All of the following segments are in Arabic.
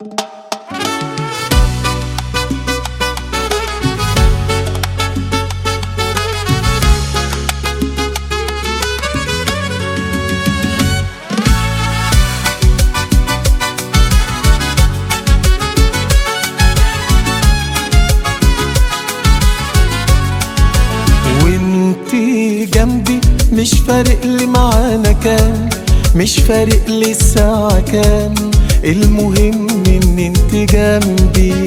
وانتي جنبي مش فارق لي معانا كام، مش فارق لي الساعة كام، المهم ان انتي جنبي.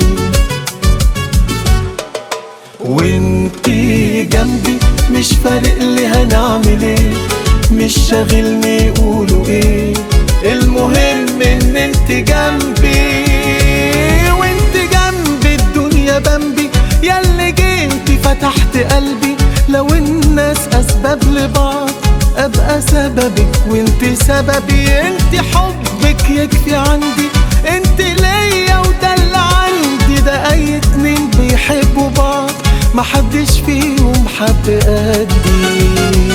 وانتي جنبي مش فارق لي هنعمل ايه، مش شاغلني يقولوا ايه، المهم ان انتي جنبي. وانتي جنبي الدنيا بمبي، ياللي جيتي فتحت قلبي. لو الناس اسباب لبعض ابقى سببك وانت سببي، انت حبك يكفي عندي، انت ليا وده اللي عندي. ده اي اتنين بيحبوا بعض محدش فيهم حب قدي.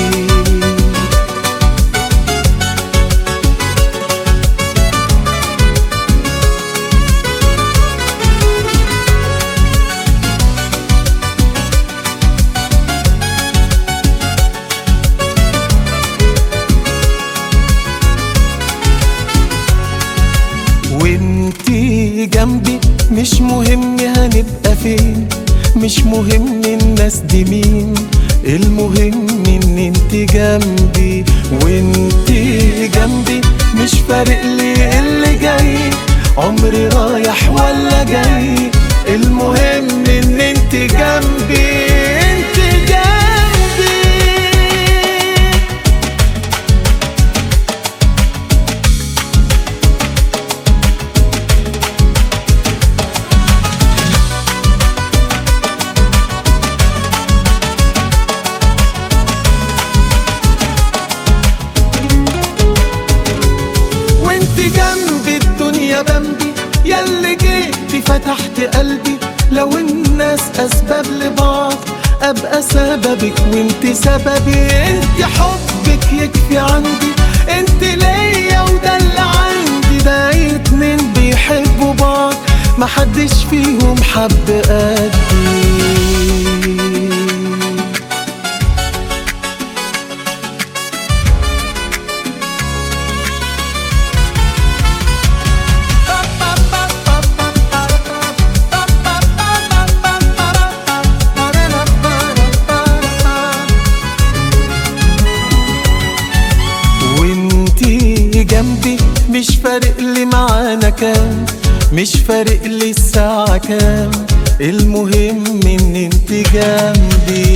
وانتي جنبي مش مهم هنبقى فين، مش مهم الناس دي مين، المهم ان انتي جنبي. وانتي جنبي مش فارق لي اللي جاي، عمري رايح ولا جاي، المهم ان انتي جنبي. انتي جنبي جنبي الدنيا بمبي، ياللي جيتي فتحت قلبي. لو الناس اسباب لبعض ابقى سببك وانت سببي، انت حبك يكفي عندي، انت ليا وده اللي عندي. ده اي اتنين بيحبوا بعض محدش فيهم حب قدي. جنبي مش فارق لي معانا كام، مش فارق لي الساعة كام، المهم ان انت جنبي.